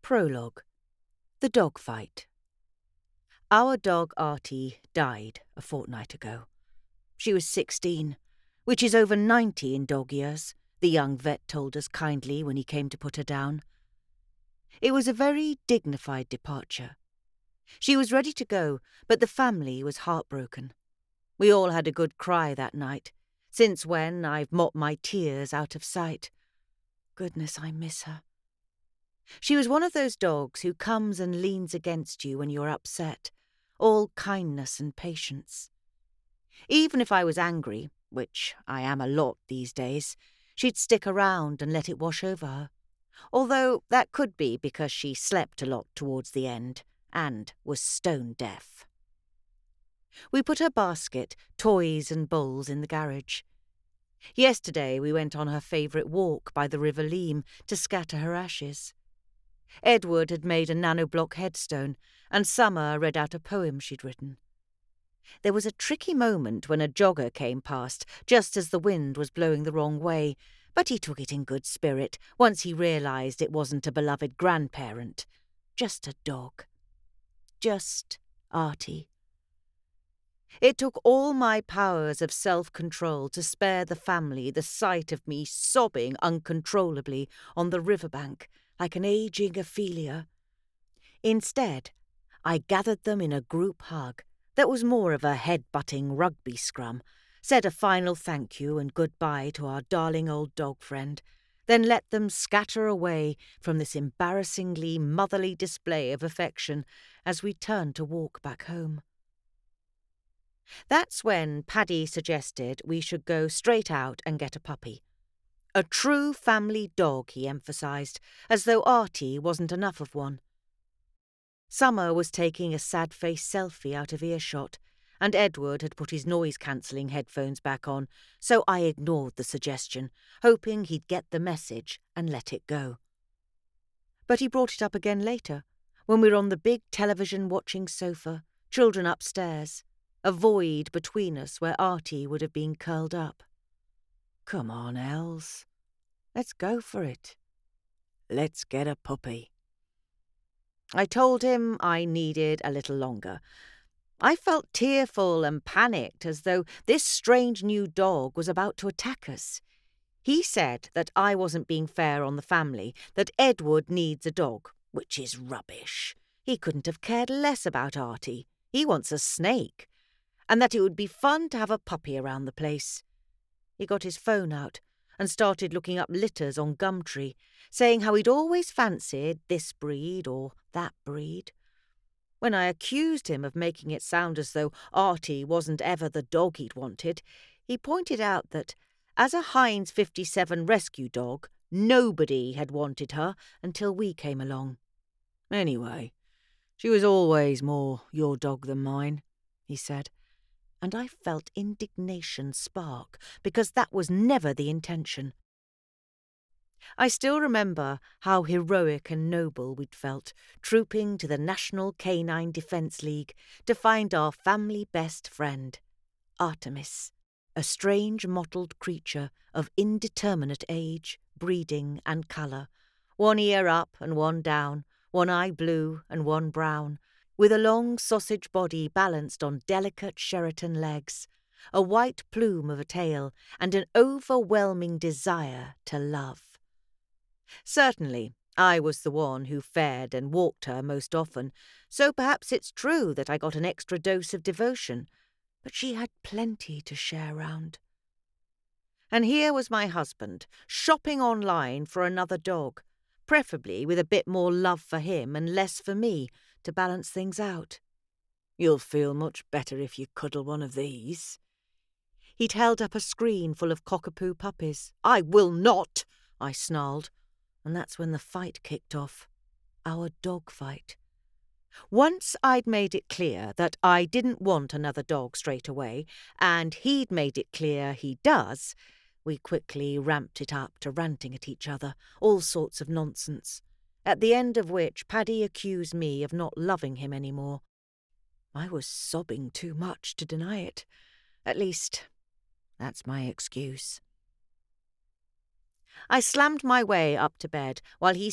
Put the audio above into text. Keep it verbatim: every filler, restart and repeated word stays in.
Prologue. The Dog Fight. Our dog Artie died a fortnight ago. She was sixteen, which is over ninety in dog years, the young vet told us kindly when he came to put her down. It was a very dignified departure. She was ready to go, but the family was heartbroken. We all had a good cry that night, since when I've mopped my tears out of sight. Goodness, I miss her. She was one of those dogs who comes and leans against you when you're upset, all kindness and patience. Even if I was angry, which I am a lot these days, she'd stick around and let it wash over her, although that could be because she slept a lot towards the end and was stone deaf. We put her basket, toys and bowls in the garage. Yesterday we went on her favourite walk by the River Leam to scatter her ashes. Edward had made a nanoblock headstone, and Summer read out a poem she'd written. There was a tricky moment when a jogger came past, just as the wind was blowing the wrong way, but he took it in good spirit once he realised it wasn't a beloved grandparent, just a dog. Just Artie. It took all my powers of self-control to spare the family the sight of me sobbing uncontrollably on the riverbank, like an ageing Ophelia. Instead, I gathered them in a group hug that was more of a head-butting rugby scrum, said a final thank you and goodbye to our darling old dog friend, then let them scatter away from this embarrassingly motherly display of affection as we turned to walk back home. That's when Paddy suggested we should go straight out and get a puppy. A true family dog, he emphasised, as though Artie wasn't enough of one. Summer was taking a sad-faced selfie out of earshot, and Edward had put his noise-cancelling headphones back on, so I ignored the suggestion, hoping he'd get the message and let it go. But he brought it up again later, when we were on the big television-watching sofa, children upstairs, a void between us where Artie would have been curled up. Come on, Els. Let's go for it. Let's get a puppy. I told him I needed a little longer. I felt tearful and panicked, as though this strange new dog was about to attack us. He said that I wasn't being fair on the family, that Edward needs a dog, which is rubbish. He couldn't have cared less about Artie. He wants a snake. And that it would be fun to have a puppy around the place. He got his phone out and started looking up litters on Gumtree, saying how he'd always fancied this breed or that breed. When I accused him of making it sound as though Artie wasn't ever the dog he'd wanted, he pointed out that, as a Heinz fifty-seven rescue dog, nobody had wanted her until we came along. Anyway, she was always more your dog than mine, he said. And I felt indignation spark, because that was never the intention. I still remember how heroic and noble we'd felt, trooping to the National Canine Defence League to find our family best friend, Artemis, a strange mottled creature of indeterminate age, breeding and colour, one ear up and one down, one eye blue and one brown, with a long sausage body balanced on delicate Sheraton legs, a white plume of a tail, and an overwhelming desire to love. Certainly, I was the one who fed and walked her most often, so perhaps it's true that I got an extra dose of devotion, but she had plenty to share round. And here was my husband, shopping online for another dog, preferably with a bit more love for him and less for me, to balance things out. You'll feel much better if you cuddle one of these. He'd held up a screen full of cockapoo puppies. I will not, I snarled, and that's when the fight kicked off. Our dog fight. Once I'd made it clear that I didn't want another dog straight away, and he'd made it clear he does, we quickly ramped it up to ranting at each other, all sorts of nonsense. At the end of which Paddy accused me of not loving him any more. I was sobbing too much to deny it. At least, that's my excuse. I slammed my way up to bed while he